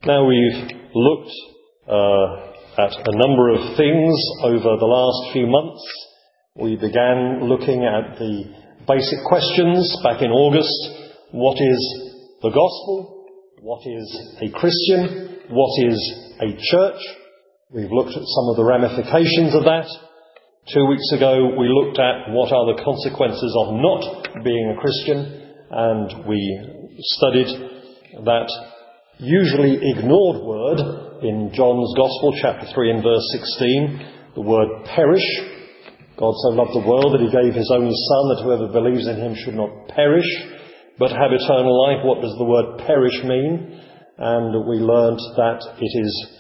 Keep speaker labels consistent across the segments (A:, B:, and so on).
A: Now we've looked at a number of things over the last few months. We began looking at the basic questions back in August. What is the gospel? What is a Christian? What is a church? We've looked at some of the ramifications of that. 2 weeks ago we looked at what are the consequences of not being a Christian, and we studied that usually ignored word in John's Gospel, chapter 3 and verse 16, the word perish. God so loved the world that he gave his only Son, that whoever believes in him should not perish, but have eternal life. What does the word perish mean? And we learnt that it is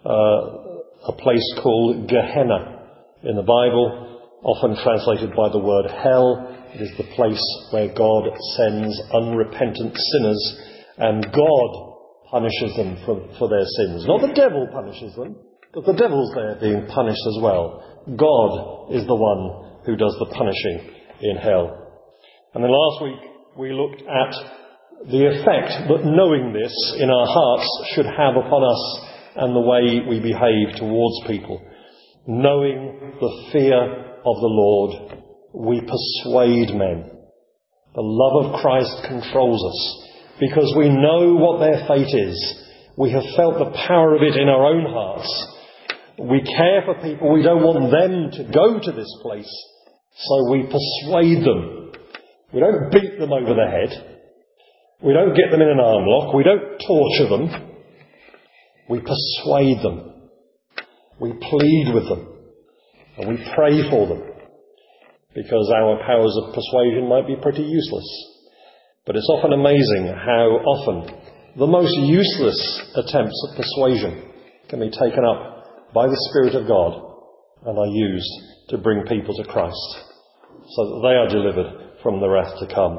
A: a place called Gehenna in the Bible, often translated by the word hell. It is the place where God sends unrepentant sinners, and God punishes them for their sins. Not the devil punishes them, because the devil's there being punished as well. God is the one who does the punishing in hell. And then last week we looked at the effect that knowing this in our hearts should have upon us and the way we behave towards people. Knowing the fear of the Lord, we persuade men. The love of Christ controls us, because we know what their fate is. We have felt the power of it in our own hearts. We care for people. We don't want them to go to this place, so we persuade them. We don't beat them over the head. We don't get them in an arm lock. We don't torture them. We persuade them. We plead with them. And we pray for them, because our powers of persuasion might be pretty useless. But it's often amazing how often the most useless attempts at persuasion can be taken up by the Spirit of God and are used to bring people to Christ, so that they are delivered from the wrath to come.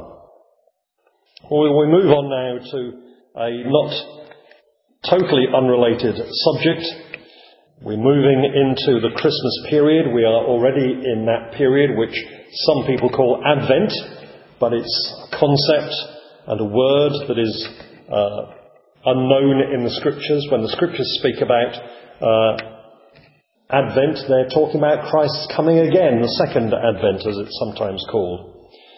A: Well, we move on now to a not totally unrelated subject. We're moving into the Christmas period. We are already in that period which some people call Advent, but it's a concept and a word that is unknown in the Scriptures. When the Scriptures speak about Advent, they're talking about Christ's coming again, the second Advent as it's sometimes called.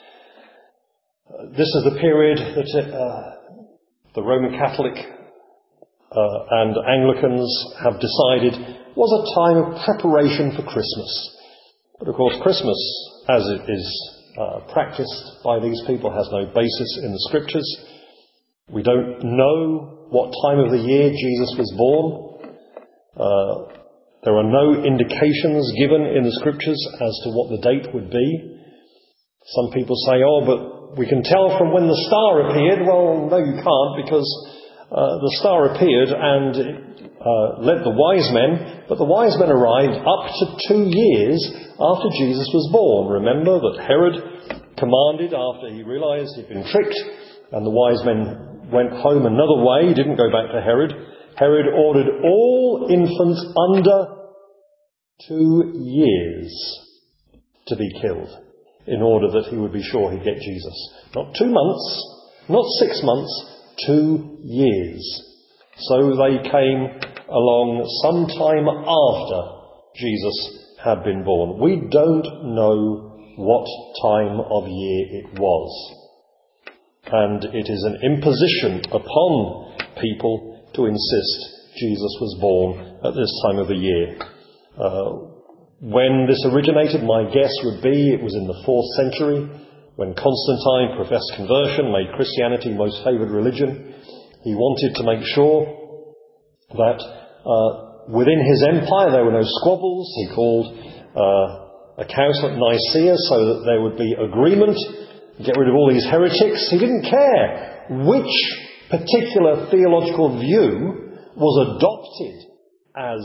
A: This is the period that the Roman Catholic and Anglicans have decided was a time of preparation for Christmas. But of course Christmas, as it is practiced by these people, has no basis in the Scriptures. We don't know what time of the year Jesus was born. There are no indications given in the Scriptures as to what the date would be. Some people say, but we can tell from when the star appeared. Well, no, you can't, because the star appeared and led the wise men, but the wise men arrived up to 2 years after Jesus was born. Remember that Herod commanded, after he realised he'd been tricked, and the wise men went home another way, didn't go back to Herod. Herod ordered all infants under 2 years to be killed, in order that he would be sure he'd get Jesus. Not 2 months, not 6 months, 2 years. So they came along sometime after Jesus had been born. We don't know what time of year it was. And it is an imposition upon people to insist Jesus was born at this time of the year. When this originated, my guess would be it was in the 4th century, when Constantine professed conversion, made Christianity most favoured religion. He wanted to make sure that within his empire there were no squabbles. He called a council at Nicaea so that there would be agreement, get rid of all these heretics. He didn't care which particular theological view was adopted as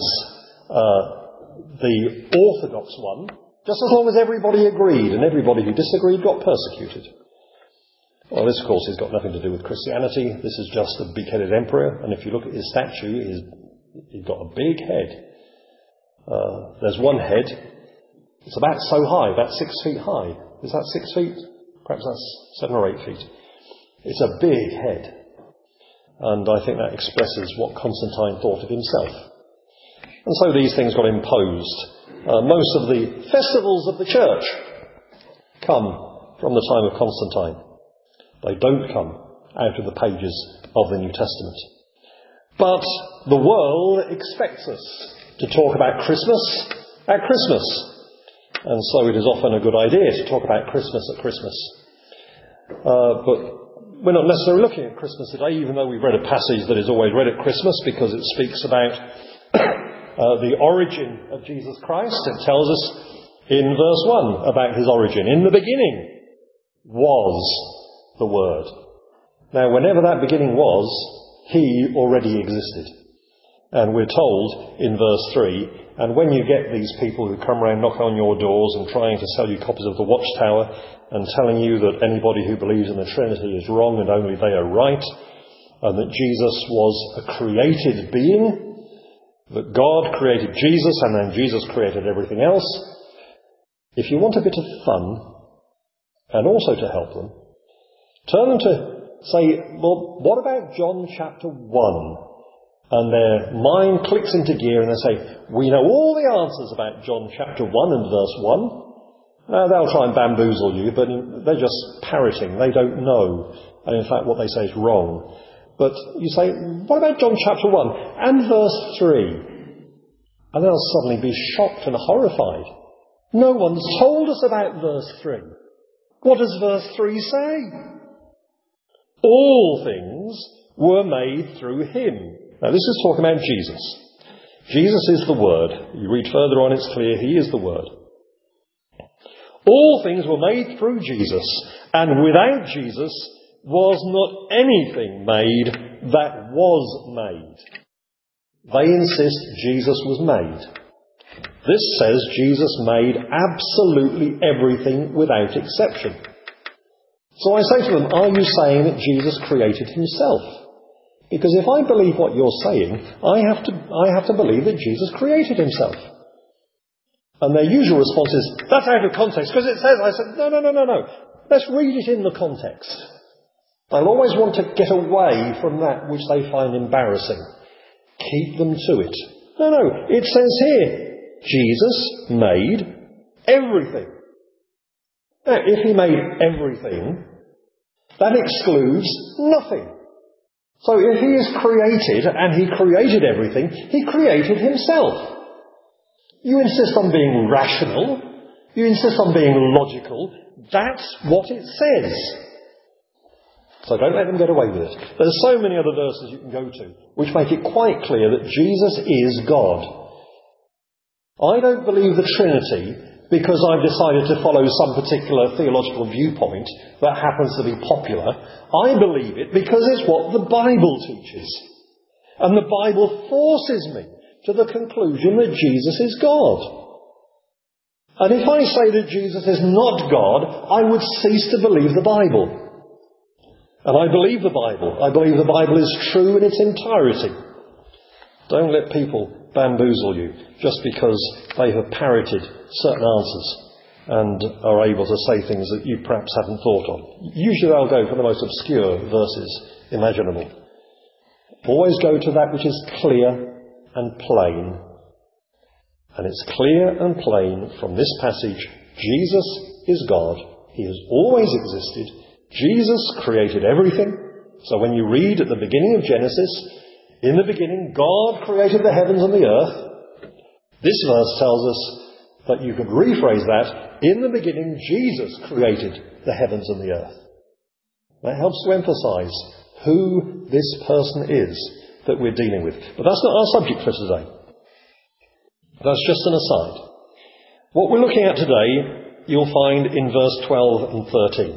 A: the orthodox one, just as long as everybody agreed, and everybody who disagreed got persecuted. Well, this, of course, has got nothing to do with Christianity. This is just a big-headed emperor, and if you look at his statue, he's got a big head. There's one head. It's about so high, about 6 feet high. Is that 6 feet? Perhaps that's 7 or 8 feet. It's a big head. And I think that expresses what Constantine thought of himself. And so these things got imposed. Most of the festivals of the church come from the time of Constantine. They don't come out of the pages of the New Testament. But the world expects us to talk about Christmas at Christmas. And so it is often a good idea to talk about Christmas at Christmas. But we're not necessarily looking at Christmas today, even though we've read a passage that is always read at Christmas because it speaks about the origin of Jesus Christ. It tells us in verse 1 about his origin. In the beginning was the Word. Now, whenever that beginning was, he already existed. And we're told in verse 3, and when you get these people who come around knocking on your doors and trying to sell you copies of the Watchtower and telling you that anybody who believes in the Trinity is wrong and only they are right, and that Jesus was a created being, that God created Jesus and then Jesus created everything else, if you want a bit of fun, and also to help them, turn them to say, well, what about John chapter 1? And their mind clicks into gear and they say, we know all the answers about John chapter 1 and verse 1. They'll try and bamboozle you, but they're just parroting. They don't know. And in fact, what they say is wrong. But you say, what about John chapter 1 and verse 3? And they'll suddenly be shocked and horrified. No one's told us about verse 3. What does verse 3 say? All things were made through him. Now this is talking about Jesus. Jesus is the Word. You read further on, it's clear he is the Word. All things were made through Jesus, and without Jesus was not anything made that was made. They insist Jesus was made. This says Jesus made absolutely everything without exception. So I say to them, are you saying that Jesus created himself? Because if I believe what you're saying, I have to believe that Jesus created himself. And their usual response is, that's out of context, because it says, I said, no. Let's read it in the context. They'll always want to get away from that which they find embarrassing. Keep them to it. No, it says here, Jesus made everything. Now, if he made everything, that excludes nothing. So if he is created, and he created everything, he created himself. You insist on being rational, you insist on being logical, that's what it says. So don't let them get away with it. There's so many other verses you can go to, which make it quite clear that Jesus is God. I don't believe the Trinity because I've decided to follow some particular theological viewpoint that happens to be popular. I believe it because it's what the Bible teaches. And the Bible forces me to the conclusion that Jesus is God. And if I say that Jesus is not God, I would cease to believe the Bible. And I believe the Bible. I believe the Bible is true in its entirety. Don't let people bamboozle you just because they have parroted certain answers and are able to say things that you perhaps haven't thought of. Usually they'll go for the most obscure verses imaginable. Always go to that which is clear and plain. And it's clear and plain from this passage, Jesus is God. He has always existed. Jesus created everything. So when you read at the beginning of Genesis, in the beginning God created the heavens and the earth, this verse tells us that you could rephrase that, in the beginning Jesus created the heavens and the earth. That helps to emphasize who this person is that we're dealing with. But that's not our subject for today. That's just an aside. What we're looking at today, you'll find in verse 12 and 13.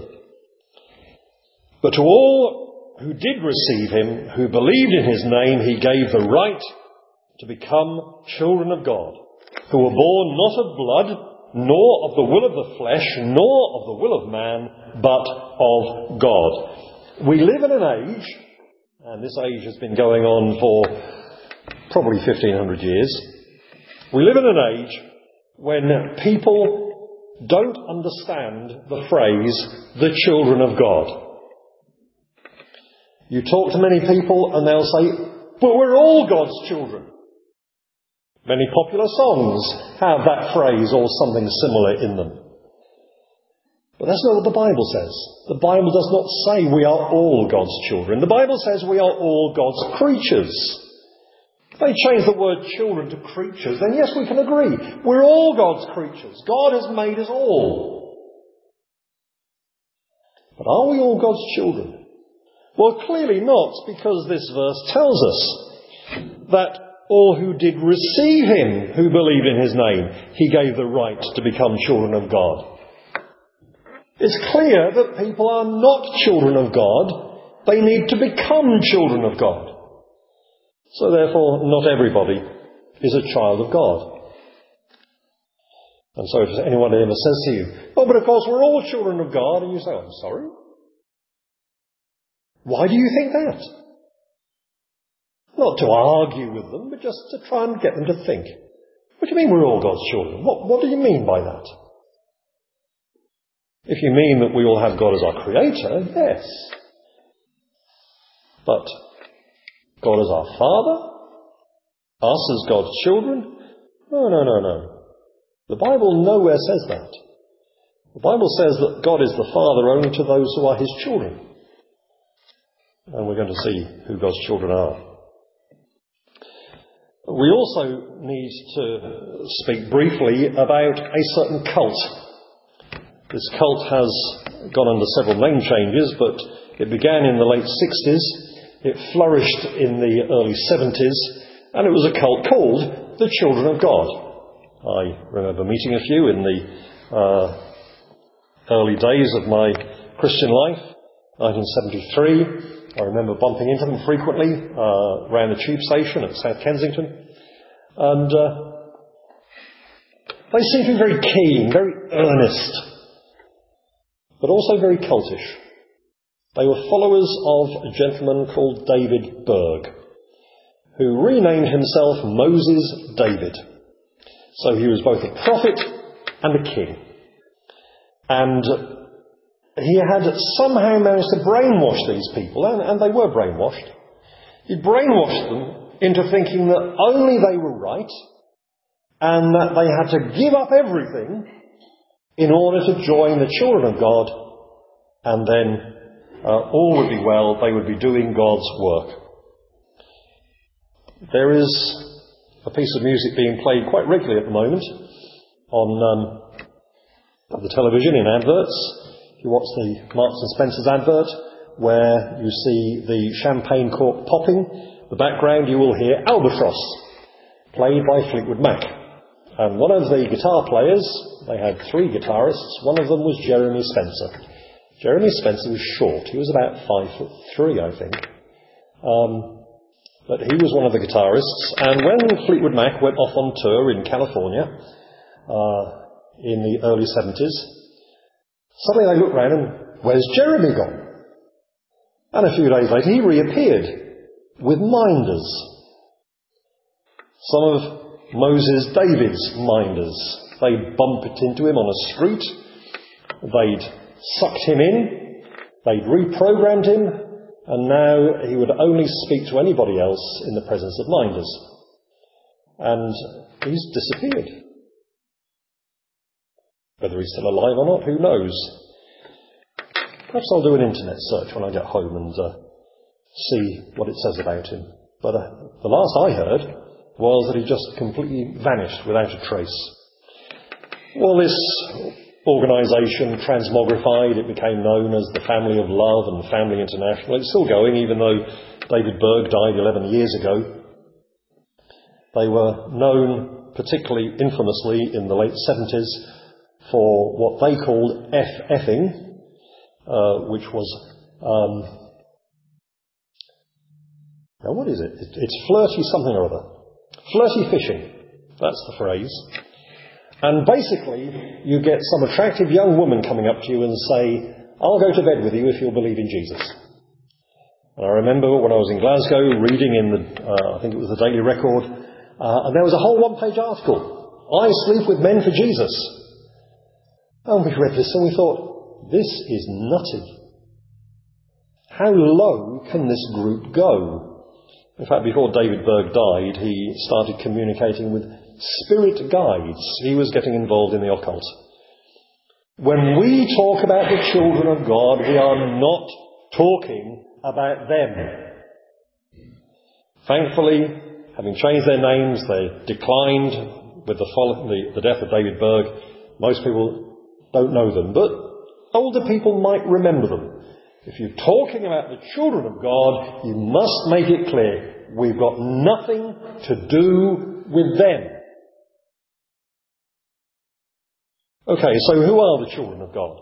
A: But to all who did receive him, who believed in his name, he gave the right to become children of God, who were born not of blood, nor of the will of the flesh, nor of the will of man, but of God. We live in an age, and this age has been going on for probably 1500 years. We live in an age when people don't understand the phrase, the children of God. You talk to many people and they'll say, but we're all God's children. Many popular songs have that phrase or something similar in them. But that's not what the Bible says. The Bible does not say we are all God's children. The Bible says we are all God's creatures. If they change the word children to creatures, then yes, we can agree. We're all God's creatures. God has made us all. But are we all God's children? Well, clearly not, because this verse tells us that all who did receive him, who believed in his name, he gave the right to become children of God. It's clear that people are not children of God. They need to become children of God. So therefore, not everybody is a child of God. And so if anyone ever says to you, oh, but of course we're all children of God, and you say, I'm sorry? Why do you think that? Not to argue with them, but just to try and get them to think. What do you mean we're all God's children? What do you mean by that? If you mean that we all have God as our creator, yes. But God as our Father? Us as God's children? No. The Bible nowhere says that. The Bible says that God is the Father only to those who are his children. And we're going to see who God's children are. We also need to speak briefly about a certain cult. This cult has gone under several name changes, but it began in the late 60s, it flourished in the early 70s, and it was a cult called the Children of God. I remember meeting a few in the early days of my Christian life, 1973. I remember bumping into them frequently around the tube station at South Kensington. And they seemed to be very keen, very earnest, but also very cultish. They were followers of a gentleman called David Berg, who renamed himself Moses David. So he was both a prophet and a king. And he had somehow managed to brainwash these people, and they were brainwashed. He brainwashed them into thinking that only they were right, and that they had to give up everything in order to join the children of God, and then all would be well, they would be doing God's work. There is a piece of music being played quite regularly at the moment on the television in adverts. If you watch the Marks and Spencer's advert, where you see the champagne cork popping, the background you will hear Albatross, played by Fleetwood Mac. And one of the guitar players, they had three guitarists, one of them was Jeremy Spencer. Jeremy Spencer was short, he was about 5'3", I think. But he was one of the guitarists, and when Fleetwood Mac went off on tour in California in the early 70s, suddenly they looked round and, where's Jeremy gone? And a few days later he reappeared with minders. Some of Moses David's minders. They'd bumped into him on a street, they'd sucked him in, they'd reprogrammed him, and now he would only speak to anybody else in the presence of minders. And he's disappeared. Whether he's still alive or not, who knows? Perhaps I'll do an internet search when I get home and see what it says about him. But the last I heard was that he just completely vanished without a trace. Well, this organisation transmogrified. It became known as the Family of Love and Family International. It's still going, even though David Berg died 11 years ago. They were known, particularly infamously in the late 70s, for what they called FFing, which was, now what is it? It's flirty something or other. Flirty fishing. That's the phrase. And basically, you get some attractive young woman coming up to you and say, I'll go to bed with you if you'll believe in Jesus. And I remember when I was in Glasgow reading in the, I think it was the Daily Record, and there was a whole one-page article, I sleep with men for Jesus. And we read this and we thought, this is nutty. how low can this group go? In fact, before David Berg died, he started communicating with spirit guides. He was getting involved in the occult. When we talk about the children of God, we are not talking about them. Thankfully, having changed their names, they declined with the death of David Berg. Most people don't know them, but older people might remember them. If you're talking about the children of God, you must make it clear we've got nothing to do with them. Okay, so who are the children of God?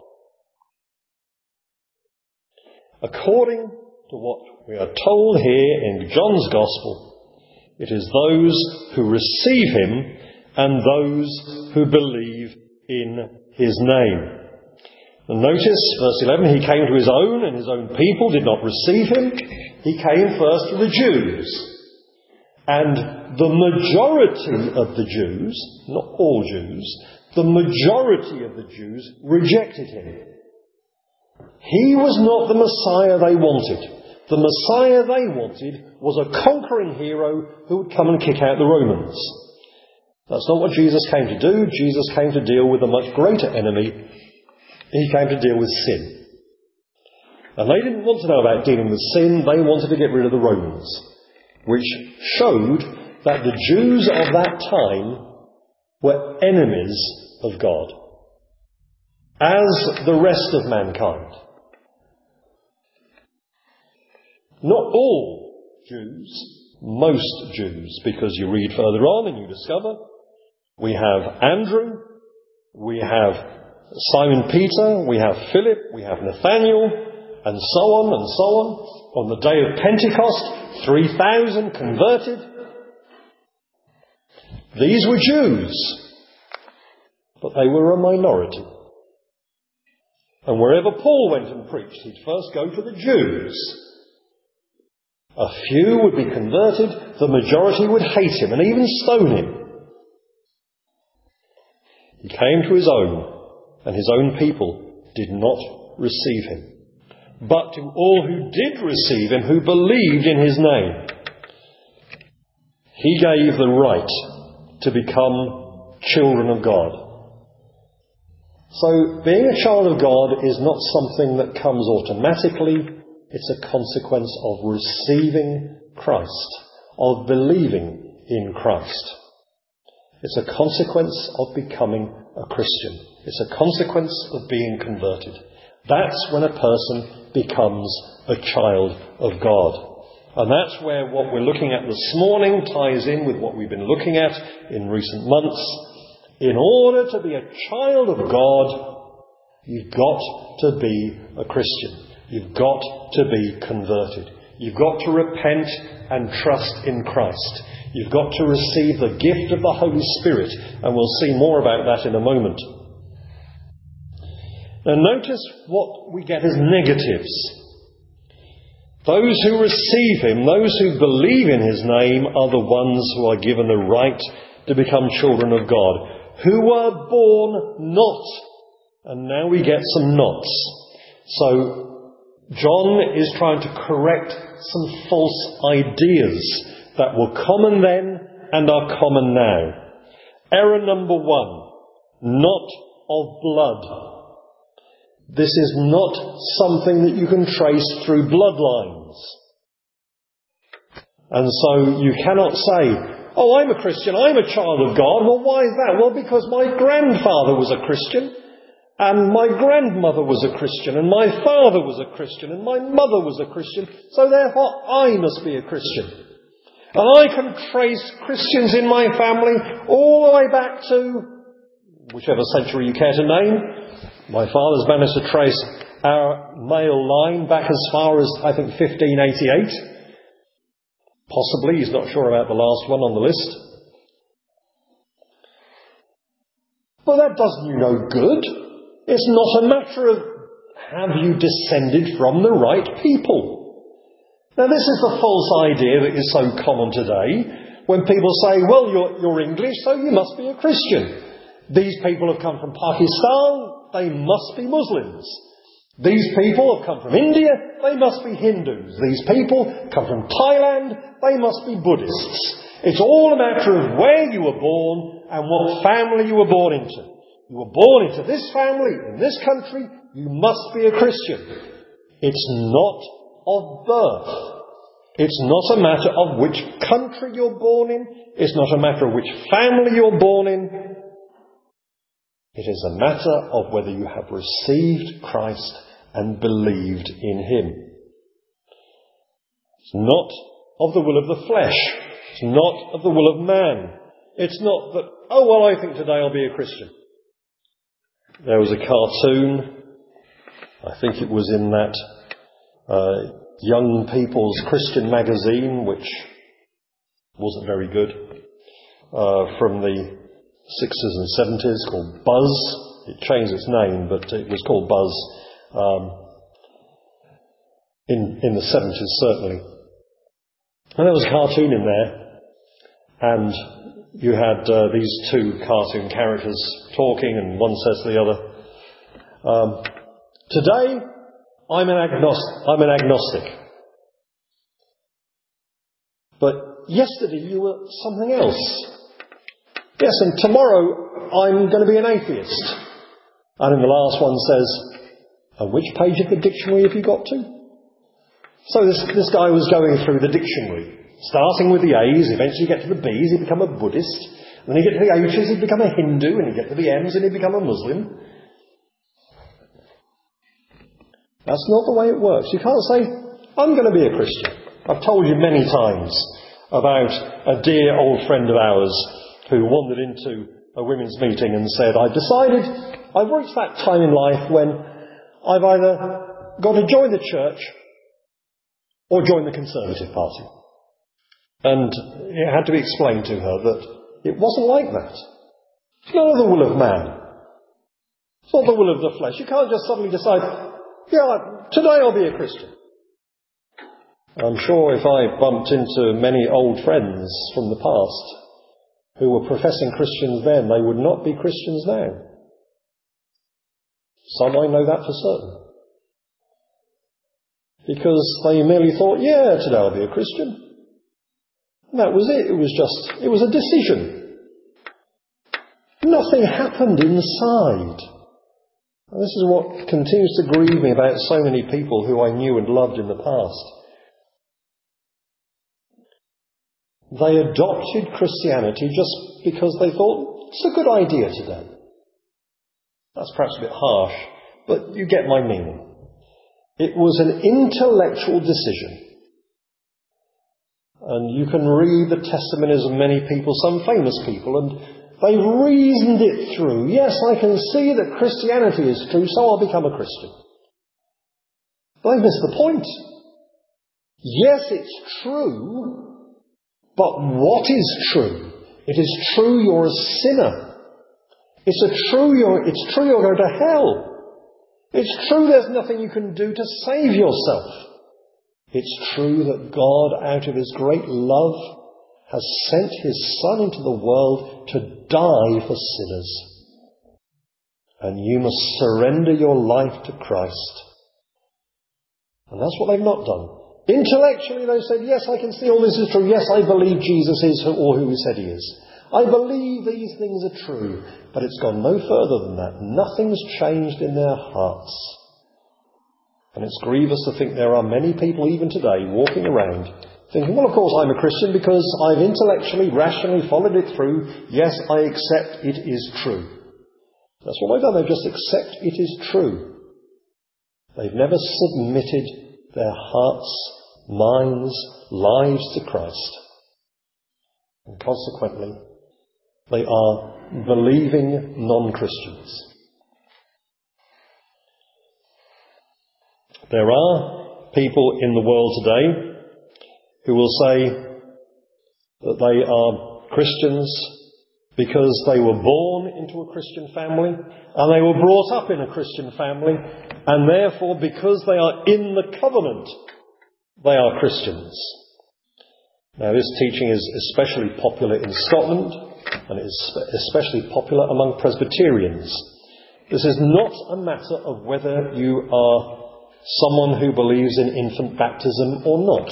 A: According to what we are told here in John's Gospel, it is those who receive him and those who believe in his name. And notice, verse 11, he came to his own, and his own people did not receive him. He came first to the Jews. And the majority of the Jews, not all Jews, the majority of the Jews rejected him. He was not the Messiah they wanted. The Messiah they wanted was a conquering hero who would come and kick out the Romans. That's not what Jesus came to do. Jesus came to deal with a much greater enemy. He came to deal with sin. And they didn't want to know about dealing with sin. They wanted to get rid of the Romans, which showed that the Jews of that time were enemies of God, as the rest of mankind. Not all Jews, most Jews, because you read further on and you discover we have Andrew, we have Simon Peter, we have Philip, we have Nathaniel, and so on and so on. On the day of Pentecost, 3,000 converted. These were Jews, but they were a minority. And wherever Paul went and preached, he'd first go to the Jews. A few would be converted, the majority would hate him and even stone him. He came to his own, and his own people did not receive him. But to all who did receive him, who believed in his name, he gave the right to become children of God. So being a child of God is not something that comes automatically. It's a consequence of receiving Christ, of believing in Christ. It's a consequence of becoming a Christian. It's a consequence of being converted. That's when a person becomes a child of God. And that's where what we're looking at this morning ties in with what we've been looking at in recent months. In order to be a child of God, you've got to be a Christian. You've got to be converted. You've got to repent and trust in Christ. You've got to receive the gift of the Holy Spirit, and we'll see more about that in a moment. Now notice what we get as negatives. Those who receive him, those who believe in his name, are the ones who are given the right to become children of God, who were born not. And now we get some nots. So John is trying to correct some false ideas that were common then and are common now. Error number 1, not of blood. This is not something that you can trace through bloodlines. And so you cannot say, oh, I'm a Christian, I'm a child of God. Well, why is that? Well, because my grandfather was a Christian, and my grandmother was a Christian, and my father was a Christian, and my mother was a Christian, so therefore I must be a Christian. And I can trace Christians in my family all the way back to whichever century you care to name. My father's managed to trace our male line back as far as, I think, 1588. Possibly, he's not sure about the last one on the list. But that does you no good. It's not a matter of have you descended from the right people. Now this is the false idea that is so common today, when people say, well, you're English, so you must be a Christian. These people have come from Pakistan, they must be Muslims. These people have come from India, they must be Hindus. These people come from Thailand, they must be Buddhists. It's all a matter of where you were born and what family you were born into. You were born into this family, in this country, you must be a Christian. It's not of birth. It's not a matter of which country you're born in. It's not a matter of which family you're born in. It is a matter of whether you have received Christ and believed in Him. It's not of the will of the flesh. It's not of the will of man. It's not that, oh, well, I think today I'll be a Christian. There was a cartoon, I think it was in that Young People's Christian magazine, which wasn't very good, from the 60s and 70s, called Buzz. It changed its name, but it was called Buzz in the 70s, certainly. And there was a cartoon in there, and you had these two cartoon characters talking, and one says to the other, today I'm an agnostic. But yesterday you were something else. Yes, and tomorrow I'm going to be an atheist. And in the last one says, and which page of the dictionary have you got to? So this guy was going through the dictionary, starting with the A's, eventually get to the B's, he'd become a Buddhist. Then he'd get to the H's, he'd become a Hindu, and he'd get to the M's, and he'd become a Muslim. That's not the way it works. You can't say, I'm going to be a Christian. I've told you many times about a dear old friend of ours who wandered into a women's meeting and said, I've decided, I've reached that time in life when I've either got to join the church or join the Conservative Party. And it had to be explained to her that it wasn't like that. It's not the will of man. It's not the will of the flesh. You can't just suddenly decide, yeah, today I'll be a Christian. I'm sure if I bumped into many old friends from the past who were professing Christians then, they would not be Christians now. Some I know that for certain. Because they merely thought, yeah, today I'll be a Christian. And that was it. It was a decision. Nothing happened inside. And this is what continues to grieve me about so many people who I knew and loved in the past. They adopted Christianity just because they thought, it's a good idea today. That's perhaps a bit harsh, but you get my meaning. It was an intellectual decision. And you can read the testimonies of many people, some famous people, and they reasoned it through. Yes, I can see that Christianity is true, so I'll become a Christian. But they missed the point. Yes, it's true. But what is true? It is true you're a sinner. It's true you're going to hell. It's true there's nothing you can do to save yourself. It's true that God, out of His great love, has sent His Son into the world to die for sinners. And you must surrender your life to Christ. And that's what they've not done. Intellectually they said, yes, I can see all this is true. Yes, I believe Jesus is who He said He is. I believe these things are true. But it's gone no further than that. Nothing's changed in their hearts. And it's grievous to think there are many people even today walking around thinking, well, of course I'm a Christian because I've intellectually, rationally followed it through. Yes, I accept it is true. That's what they've done. They just accept it is true. They've never submitted their hearts, minds, lives to Christ. And consequently, they are believing non-Christians. There are people in the world today who will say that they are Christians because they were born into a Christian family and they were brought up in a Christian family, and therefore because they are in the covenant, they are Christians. Now this teaching is especially popular in Scotland, and it is especially popular among Presbyterians, This is not a matter of whether you are someone who believes in infant baptism or not.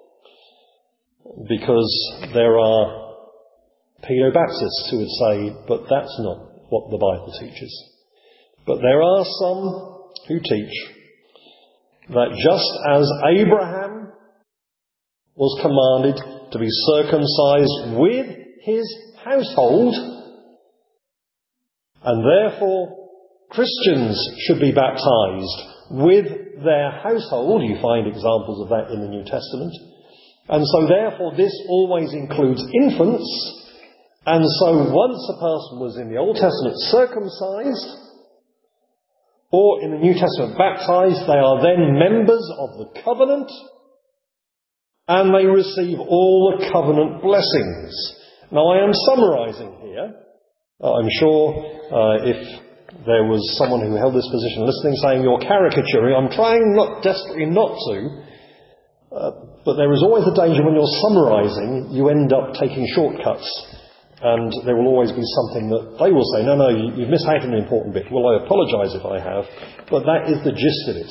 A: Because there are paedobaptists who would say, but that's not what the Bible teaches. But there are some who teach that just as Abraham was commanded to be circumcised with his household, and therefore Christians should be baptized with their household. You find examples of that in the New Testament. And so therefore this always includes infants. And so once a person was in the Old Testament circumcised, or in the New Testament baptized, they are then members of the covenant, and they receive all the covenant blessings. Now I am summarising here. I'm sure if there was someone who held this position listening saying, you're caricaturing. I'm trying desperately not to. But there is always a danger when you're summarising, you end up taking shortcuts. And there will always be something that they will say, no, you've missed out on an important bit. Well, I apologise if I have. But that is the gist of it.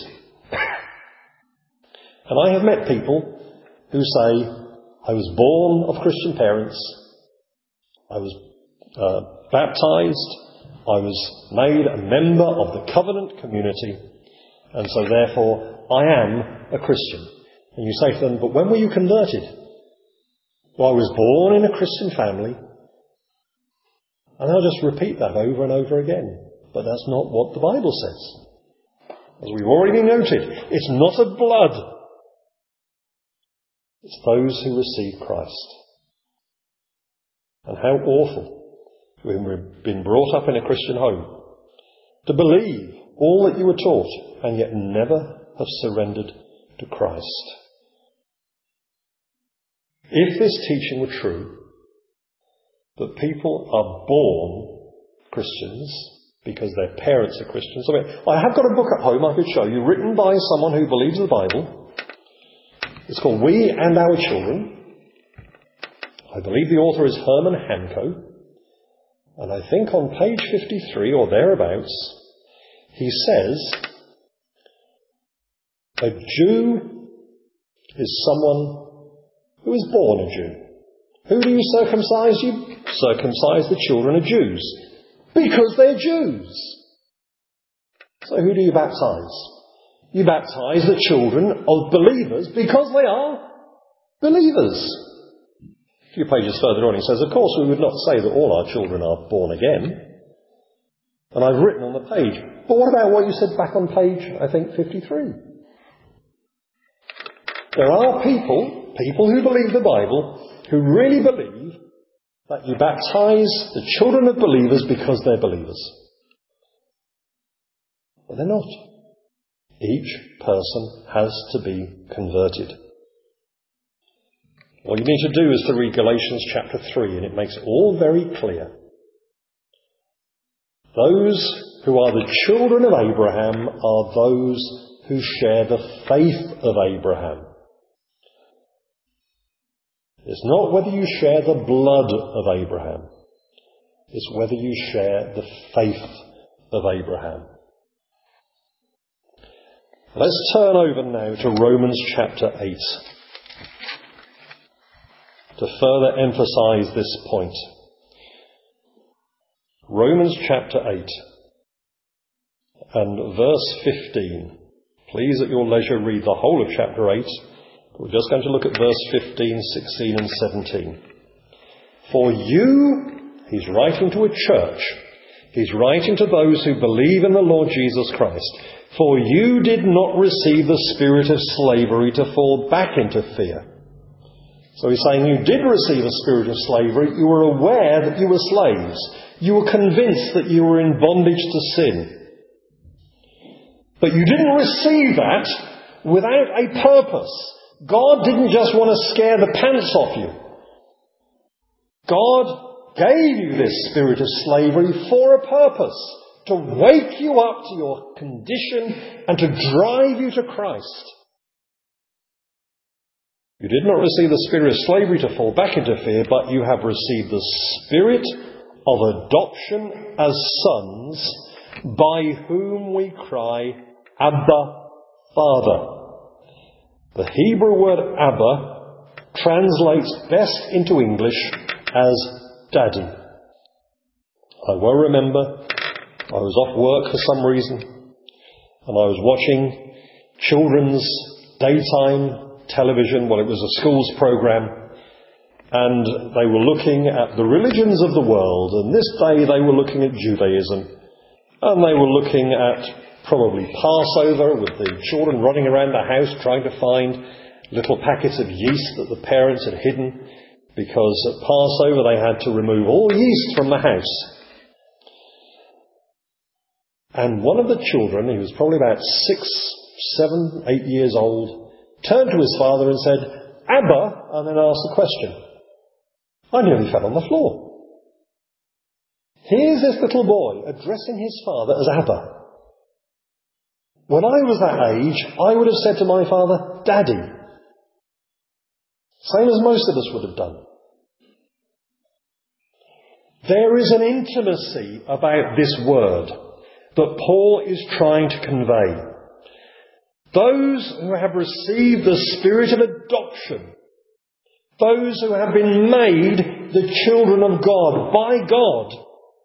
A: And I have met people who say, I was born of Christian parents. I was baptised. I was made a member of the covenant community, and so therefore I am a Christian. And you say to them, but when were you converted? Well, I was born in a Christian family. And they'll just repeat that over and over again. But that's not what the Bible says. As we've already noted, it's not of blood. It's those who receive Christ. And how awful, when we've been brought up in a Christian home, to believe all that you were taught and yet never have surrendered to Christ. If this teaching were true, that people are born Christians because their parents are Christians. I have got a book at home I could show you, written by someone who believes the Bible. It's called We and Our Children. I believe the author is Herman Hanco. And I think on page 53 or thereabouts, he says, a Jew is someone who is born a Jew. Who do you circumcise? You circumcise the children of Jews. Because they're Jews. So who do you baptize? You baptize the children of believers because they are believers. A few pages further on he says, of course we would not say that all our children are born again. And I've written on the page, but what about what you said back on page, I think, 53? There are people who believe the Bible, who really believe that you baptize the children of believers because they're believers. But they're not. Each person has to be converted. What you need to do is to read Galatians chapter 3, and it makes it all very clear. Those who are the children of Abraham are those who share the faith of Abraham. It's not whether you share the blood of Abraham. It's whether you share the faith of Abraham. Let's turn over now to Romans chapter 8 to further emphasize this point. Romans chapter 8 and verse 15. Please at your leisure read the whole of chapter 8. We're just going to look at verse 15, 16 and 17. For you, he's writing to a church. He's writing to those who believe in the Lord Jesus Christ. For you did not receive the spirit of slavery to fall back into fear. So he's saying you did receive a spirit of slavery. You were aware that you were slaves. You were convinced that you were in bondage to sin. But you didn't receive that without a purpose. God didn't just want to scare the pants off you. God gave you this spirit of slavery for a purpose. To wake you up to your condition and to drive you to Christ. You did not receive the spirit of slavery to fall back into fear, but you have received the spirit of adoption as sons, by whom we cry, Abba, Father. The Hebrew word Abba translates best into English as Daddy. I well remember I was off work for some reason and I was watching children's daytime television. Well, it was a school's programme, and they were looking at the religions of the world, and this day they were looking at Judaism, and they were looking at probably Passover, with the children running around the house trying to find little packets of yeast that the parents had hidden, because at Passover they had to remove all yeast from the house. And one of the children, he was probably about 6, 7, 8 years old, turned to his father and said, Abba, and then asked a question. I nearly fell on the floor. Here's this little boy addressing his father as Abba. When I was that age, I would have said to my father, Daddy. Same as most of us would have done. There is an intimacy about this word that Paul is trying to convey. Those who have received the spirit of adoption, those who have been made the children of God by God,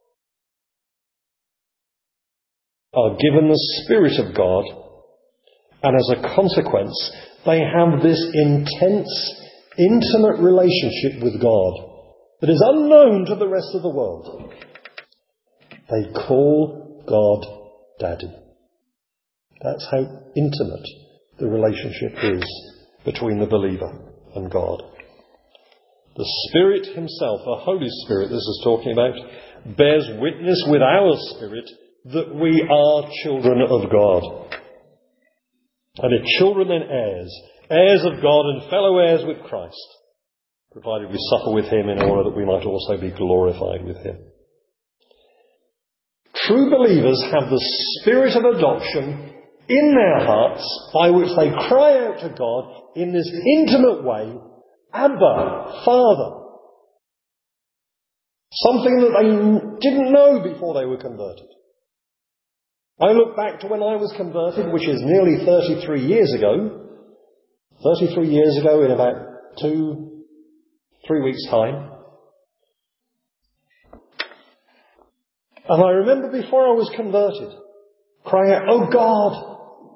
A: are given the Spirit of God, and as a consequence, they have this intense, intimate relationship with God that is unknown to the rest of the world. They call God Daddy. That's how intimate the relationship is between the believer and God. The Spirit himself, the Holy Spirit this is talking about, bears witness with our spirit that we are children of God. And if children, then heirs, heirs of God and fellow heirs with Christ, provided we suffer with him in order that we might also be glorified with him. True believers have the spirit of adoption in their hearts by which they cry out to God in this intimate way, Abba, Father. Something that they didn't know before they were converted. I look back to when I was converted, which is nearly 33 years ago. 33 years ago in about 2-3 weeks' time. And I remember before I was converted, crying out, oh God!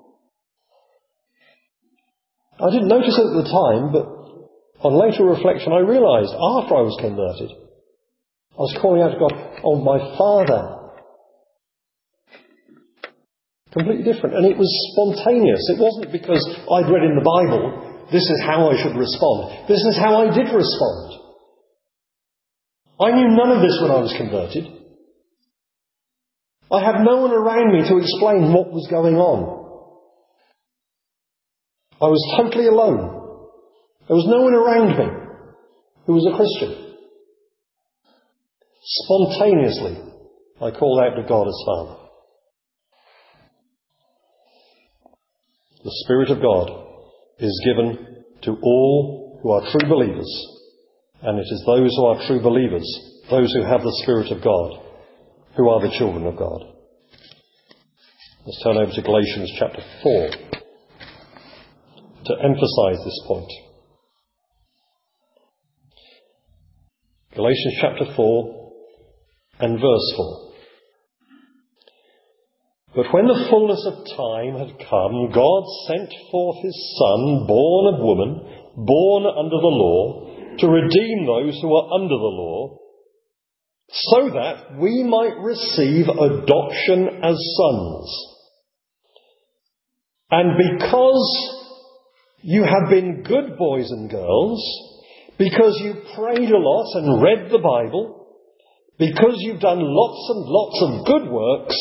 A: I didn't notice it at the time, but on later reflection I realised after I was converted, I was calling out to God, oh my Father. Completely different. And it was spontaneous. It wasn't because I'd read in the Bible, this is how I should respond. This is how I did respond. I knew none of this when I was converted. I had no one around me to explain what was going on. I was totally alone. There was no one around me who was a Christian. Spontaneously, I called out to God as Father. The Spirit of God is given to all who are true believers, and it is those who are true believers, those who have the Spirit of God, who are the children of God. Let's turn over to Galatians chapter 4 to emphasize this point. Galatians chapter 4 and verse 4. But when the fullness of time had come, God sent forth his Son, born of woman, born under the law, to redeem those who are under the law, so that we might receive adoption as sons. And because you have been good boys and girls, because you prayed a lot and read the Bible, because you've done lots and lots of good works,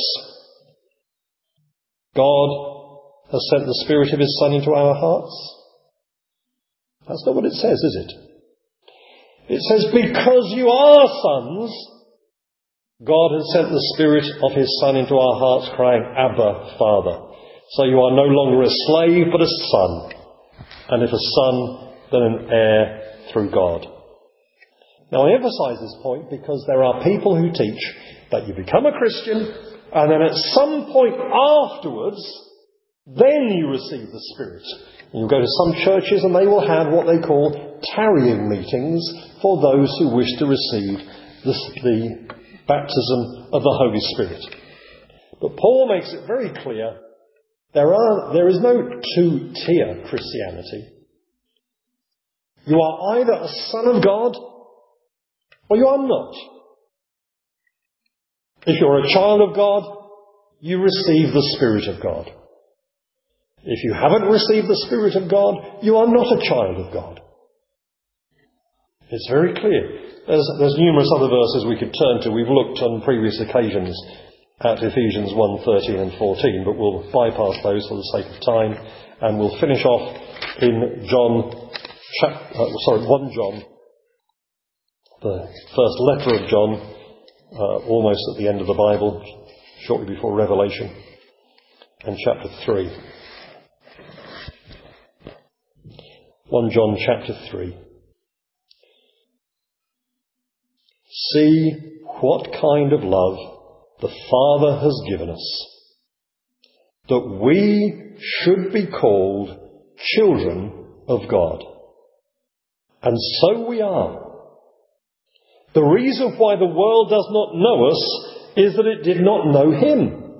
A: God has sent the Spirit of his Son into our hearts. That's not what it says, is it? It says, because you are sons, God has sent the Spirit of his Son into our hearts, crying, Abba, Father. So you are no longer a slave, but a son. And if a son, then an heir through God. Now I emphasize this point because there are people who teach that you become a Christian and then at some point afterwards, then you receive the Spirit. You go to some churches and they will have what they call tarrying meetings for those who wish to receive the baptism of the Holy Spirit. But Paul makes it very clear there is no two-tier Christianity. You are either a son of God or you are not. If you're a child of God, you receive the Spirit of God. If you haven't received the Spirit of God, you are not a child of God. It's very clear. There's numerous other verses we could turn to. We've looked on previous occasions at Ephesians 1:13 and 14, but we'll bypass those for the sake of time, and we'll finish off in 1 John, the first letter of John, almost at the end of the Bible, shortly before Revelation, and chapter 3. 1 John chapter 3. See what kind of love the Father has given us, that we should be called children of God. And so we are. The reason why the world does not know us is that it did not know Him.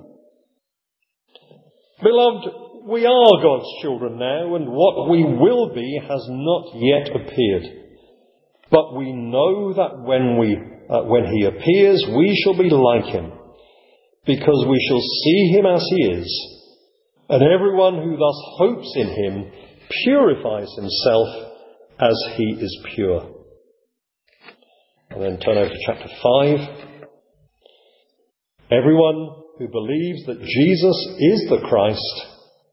A: Beloved, we are God's children now, and what we will be has not yet appeared. But we know that when He appears, we shall be like Him, because we shall see Him as He is. And everyone who thus hopes in Him purifies himself as He is pure. And then turn over to chapter 5. Everyone who believes that Jesus is the Christ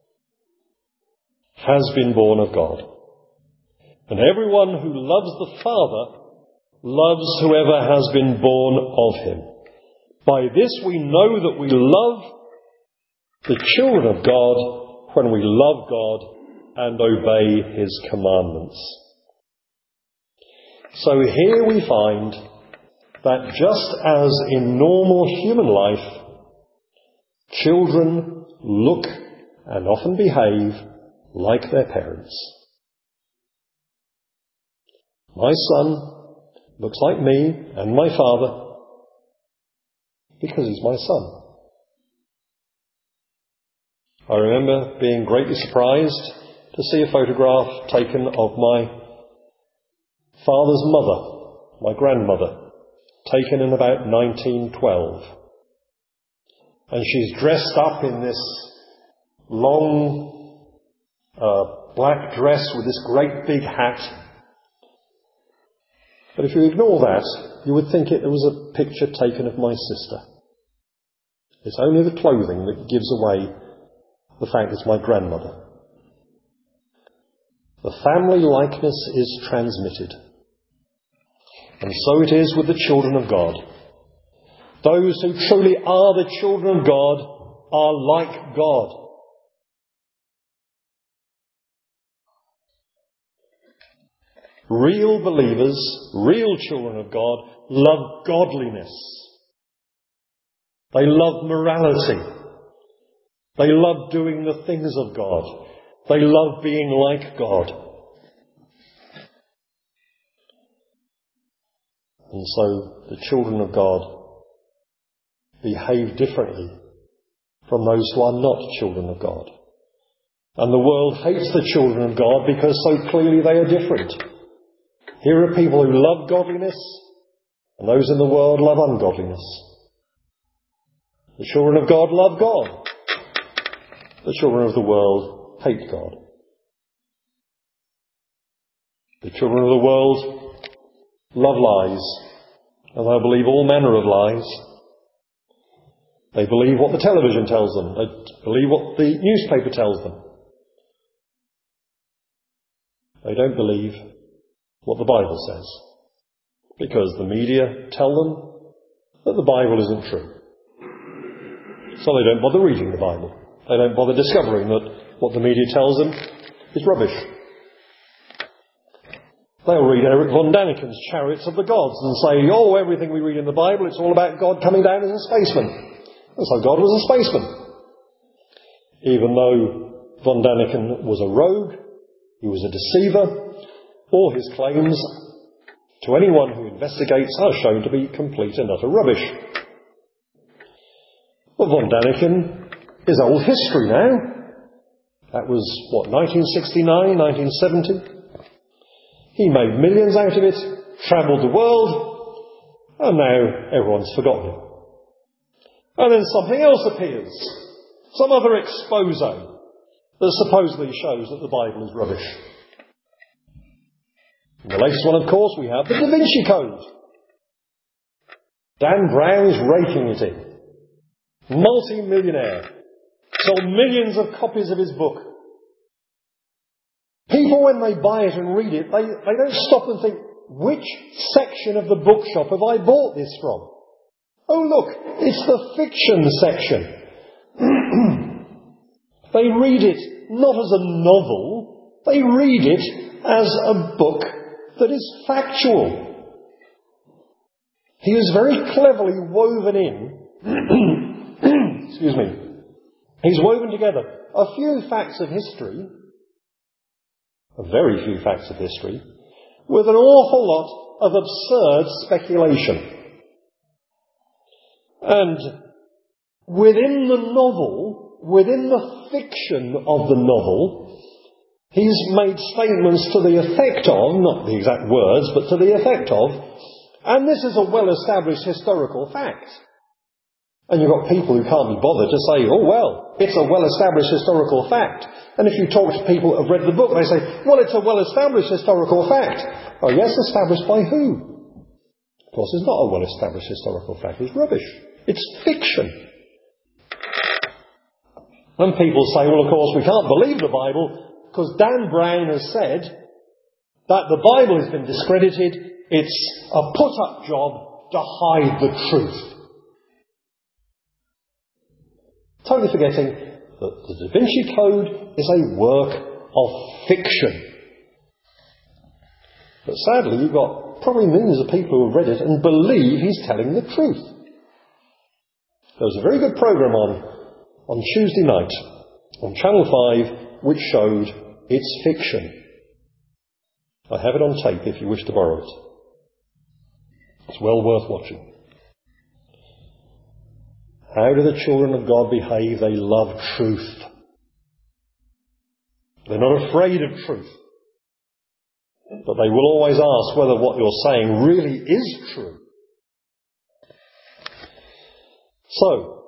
A: has been born of God. And everyone who loves the Father loves whoever has been born of Him. By this we know that we love the children of God when we love God and obey His commandments. So here we find that just as in normal human life, children look and often behave like their parents. My son looks like me and my father because he's my son. I remember being greatly surprised to see a photograph taken of my father's mother, my grandmother, taken in about 1912. And she's dressed up in this long black dress with this great big hat. But if you ignore that, you would think it was a picture taken of my sister. It's only the clothing that gives away the fact it's my grandmother. The family likeness is transmitted. And so it is with the children of God. Those who truly are the children of God are like God. Real believers, real children of God, love godliness. They love morality. They love doing the things of God. They love being like God. And so the children of God behave differently from those who are not children of God. And the world hates the children of God because so clearly they are different. Here are people who love godliness, and those in the world love ungodliness. The children of God love God. The children of the world hate God. The children of the world love lies, and they believe all manner of lies. They believe what the television tells them. They believe what the newspaper tells them. They don't believe what the Bible says, because the media tell them that the Bible isn't true. So they don't bother reading the Bible. They don't bother discovering that what the media tells them is rubbish. They'll read Eric von Daniken's Chariots of the Gods and say, oh, everything we read in the Bible, it's all about God coming down as a spaceman. And so God was a spaceman. Even though von Daniken was a rogue, he was a deceiver, all his claims to anyone who investigates are shown to be complete and utter rubbish. Well, von Daniken is old history now. That was, 1969, 1970? He made millions out of it, travelled the world, and now everyone's forgotten him. And then something else appears. Some other expose that supposedly shows that the Bible is rubbish. In the latest one, of course, we have the Da Vinci Code. Dan Brown's raking it in. Multi-millionaire. Sold millions of copies of his book. People, when they buy it and read it, they don't stop and think, which section of the bookshop have I bought this from? Oh look, it's the fiction section. They read it not as a novel, they read it as a book that is factual. He is very cleverly woven in, excuse me, he's woven together a few facts of history, a very few facts of history, with an awful lot of absurd speculation. And within the novel, within the fiction of the novel, he's made statements to the effect of, not the exact words, but to the effect of, and this is a well-established historical fact. And you've got people who can't be bothered to say, oh well, it's a well-established historical fact. And if you talk to people who have read the book, they say, well, it's a well-established historical fact. Oh yes, established by who? Of course, it's not a well-established historical fact. It's rubbish. It's fiction. And people say, well, of course, we can't believe the Bible because Dan Brown has said that the Bible has been discredited. It's a put-up job to hide the truth. Totally forgetting that the Da Vinci Code is a work of fiction. But sadly, you've got probably millions of people who have read it and believe he's telling the truth. There was a very good programme on Tuesday night on Channel 5 which showed it's fiction. I have it on tape if you wish to borrow it. It's well worth watching. How do the children of God behave? They love truth. They're not afraid of truth. But they will always ask whether what you're saying really is true. So,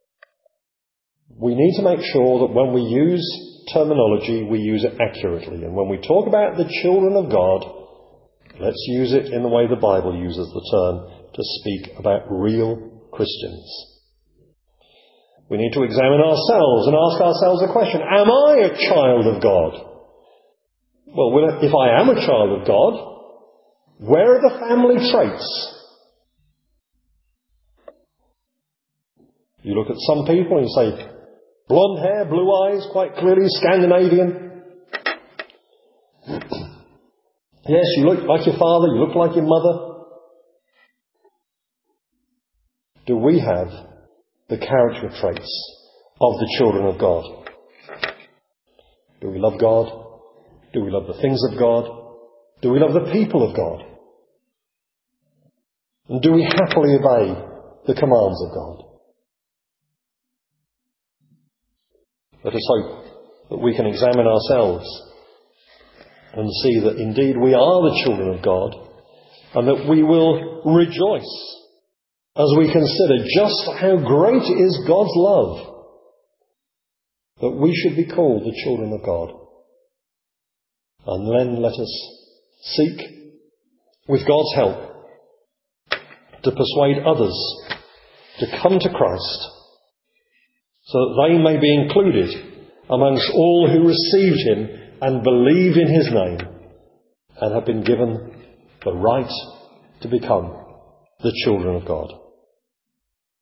A: we need to make sure that when we use terminology, we use it accurately. And when we talk about the children of God, let's use it in the way the Bible uses the term, to speak about real Christians. We need to examine ourselves and ask ourselves a question. Am I a child of God? Well, if I am a child of God, where are the family traits? You look at some people and you say, blonde hair, blue eyes, quite clearly Scandinavian. Yes, you look like your father, you look like your mother. Do we have the character traits of the children of God? Do we love God? Do we love the things of God? Do we love the people of God? And do we happily obey the commands of God? Let us hope that we can examine ourselves and see that indeed we are the children of God, and that we will rejoice as we consider just how great is God's love, that we should be called the children of God. And then let us seek, with God's help, to persuade others to come to Christ, so that they may be included amongst all who received him and believed in his name and have been given the right to become the children of God.